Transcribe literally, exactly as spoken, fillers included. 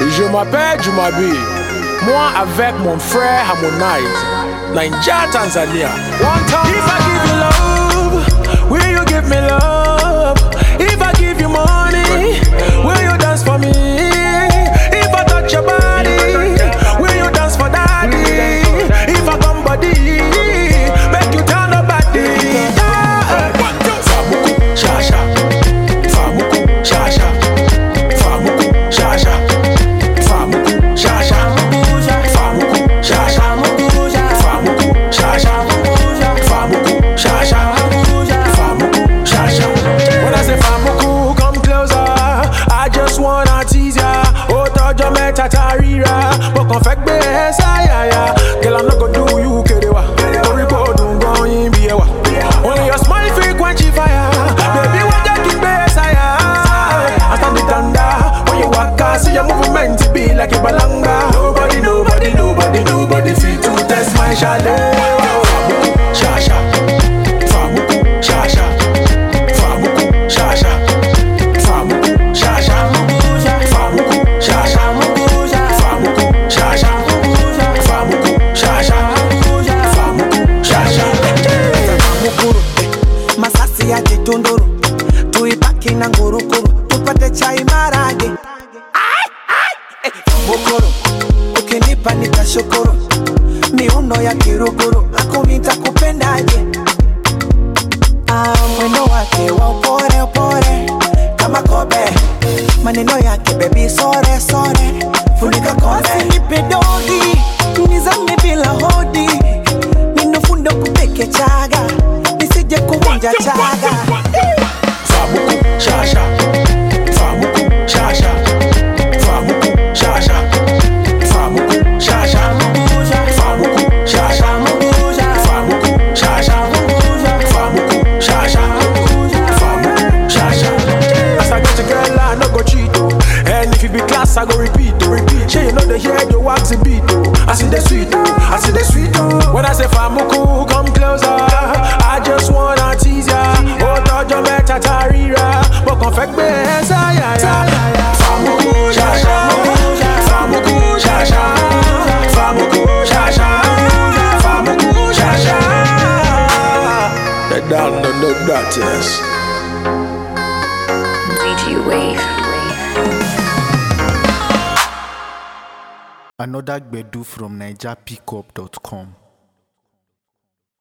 Je m'appelle Jumabi. Moi avec mon frère Harmonize. Naija, Tanzania. One time. If I give you love, will you give me love? If I give you money, will you dance for me? If I touch your body, will you dance for daddy? If I come body, make you turn the body. Famuku, Shasha. Famuku, Shasha. Famuku, Shasha. Famuku, Shasha. Famuku, Shasha. Famuku, Shasha. Famuku, Shasha. Famuku, Shasha. When I say Famuku, come closer. I just wanna tease ya. Oh, Tojo Metatarira. But confect be ya. Girl, I'm not gonna do you kerewa. Don't go, don't go in biewa. Only your smile frequency fire. Baby, what you keep be saya. I stand the thunder. When you walk, I see your movement to be like a balanga. Nobody, nobody, nobody, nobody feel to test my shadow. Shasha. Famuku, Shasha. Famuku, Shasha. Famuku, Shasha. Famuku, Shasha. Famuku, Shasha. Famuku, Shasha. Famuku, Shasha. Mukuru, masasi ya jitunduru. Tuipaki na ngurukuru. Tupate chai marage. Mukuru, ukinipa nitashukuru. Miuno ya kiruguru. Ako nitakupendaje. Ah, mwendo wake wa upore upore. Kama kobe. Maneno yake baby sore sore. Funika konde. Nipe dogi. Nizame bila hodi. Ninofundo kupeke chaga. Nisije kuvunja chaga. Famuku, Shasha. Famuku, Shasha. Famuku, Shasha. Famuku, Shasha. Famuku, Shasha. Famuku, Shasha. Famuku, Shasha. Famuku, Shasha. As I get a girl, I no go cheat oh. And if you be class, I go repeat oh. Repeat. She you know the hear the wax a beat oh. I see the sweet oh. I see the sweet oh. When I say Famuku, come closer. I just wanna tease ya. Oh, Tojo Metatarira. But confect be ya ya. Famuku, Shasha. Famuku, Shasha. Famuku, Shasha. Famuku, Shasha. The down, the the that yes. D J Wave. Another Gbedu from Niger Pickup dot com.